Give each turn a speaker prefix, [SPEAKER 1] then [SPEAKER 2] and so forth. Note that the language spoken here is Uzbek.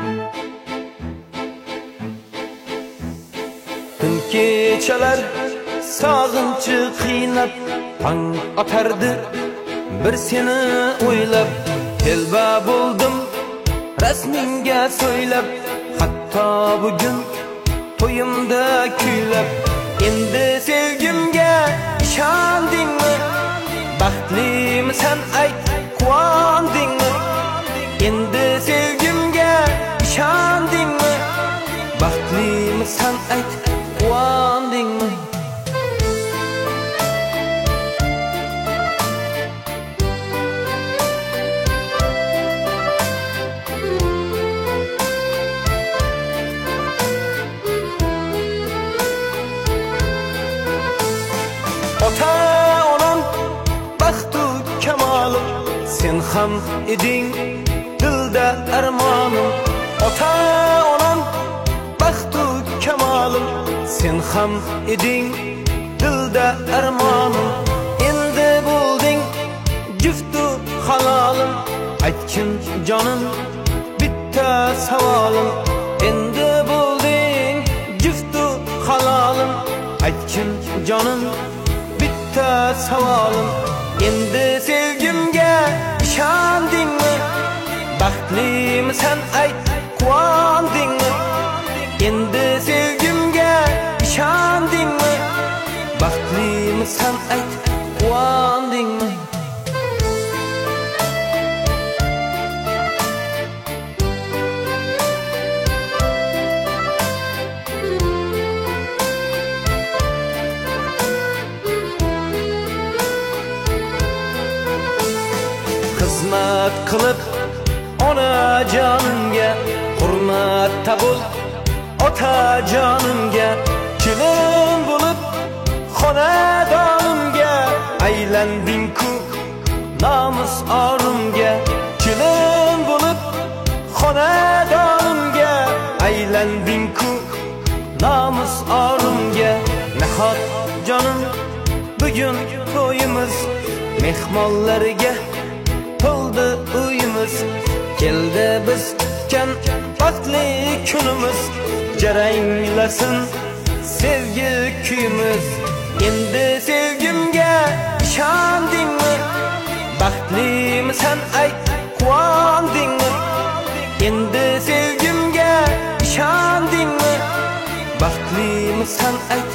[SPEAKER 1] Tün kechalar sog'inchi qiynab tong otardi bir seni o'ylab telba bo'ldim rasmingga so'ylab hatto bugun to'yimda kuylab endi sevgimga ishondingmi baxtlimisan ayt quvondingmi endi sevgimga ishondingmi baxtlimisan ayt quvondingmi Ota-onam baxtu kamalim sen ham eding dilda armonim Ota-onam baxtu kamalim sen ham eding dilda armonim endi bo'lding juftu halolim aytgin jonim bitta savolim endi bo'lding juftu halolim aytgin jonim bitta savolim endi sevgimga ishondingmi baxtlimisan ayt quvondingmi endi sevgimga ishondingmi baxtlimisan ayt quvondingmi xizmat qilib ona jonimga hurmatda bo'l ota jonimga kelin bo'lib xonadonimga aylanding-ku nomus orimga kelin bo'lib xonadonimga aylanding-ku nomus orimga nahot jonim bugun to'yimiz mehmonlarga to'ldi uyimiz keldi biz kutgan baxtli kunimiz jaranglasin sevgi kuyimiz endi sevgimga ishondingmi baxtlimisan ayt quvondingmi endi sevgimga ishondingmi baxtlimisan ayt